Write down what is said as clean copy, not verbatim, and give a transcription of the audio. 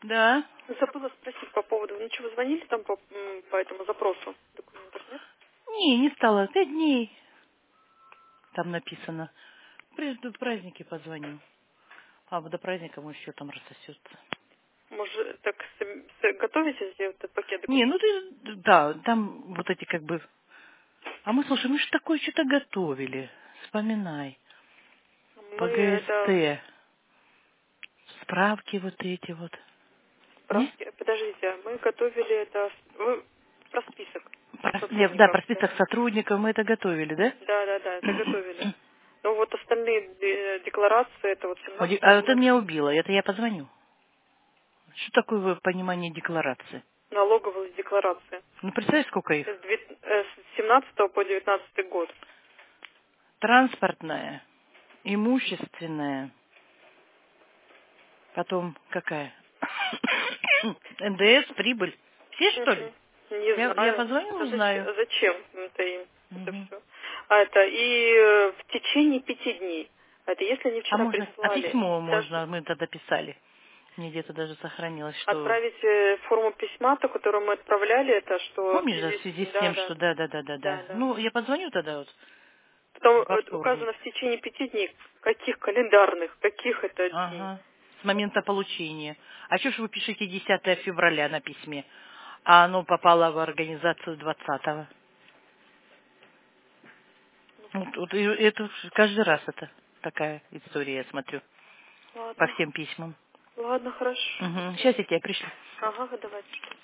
Да. Забыла спросить по поводу... Вы ничего, звонили там по этому запросу документов, нет? Не стало. 5 дней. Там написано. Прежде праздники позвоню. А до праздника мой счет там рассосется. Может, так готовитесь сделать этот пакет Не, документов? ну ты, да, там вот эти как бы... А мы, слушай, мы же такое что-то готовили. Вспоминай. По Мы это... ГСТ. Справки вот эти вот. Не? Справки. Подождите, мы готовили это... Вы про список Да, сотрудников. про список сотрудников мы это готовили, да? Да, это готовили. Но вот остальные декларации, это вот А 17 это год, меня убило, это я позвоню. Что такое понимание декларации? налоговые декларации. Ну, представь, сколько их. С 17 по 19 год. Транспортная, имущественная, потом какая? НДС, прибыль. Все, что ли? Не Я знаю. позвоню, А узнаю. зачем это им? Это Мгм. все. В течение 5 дней. Это если они А вчера можно, а прислали. письмо Даже можно, мы тогда писали. Мне где-то даже сохранилось, что... отправить форму письма, то, которую мы отправляли, это что в Помнишь, да, в связи связи с да, тем, да, что да. да. Ну, я позвоню тогда вот Потом во указано вторник. в течение 5 дней, каких календарных, каких это дней. Ага. С момента получения. А что ж вы пишете 10 февраля на письме, а оно попало в организацию 20-го? Вот это каждый раз это такая история, я смотрю, по Ладно, всем письмам. ладно, хорошо. Угу. Сейчас я тебя пришлю. Ага, давайте.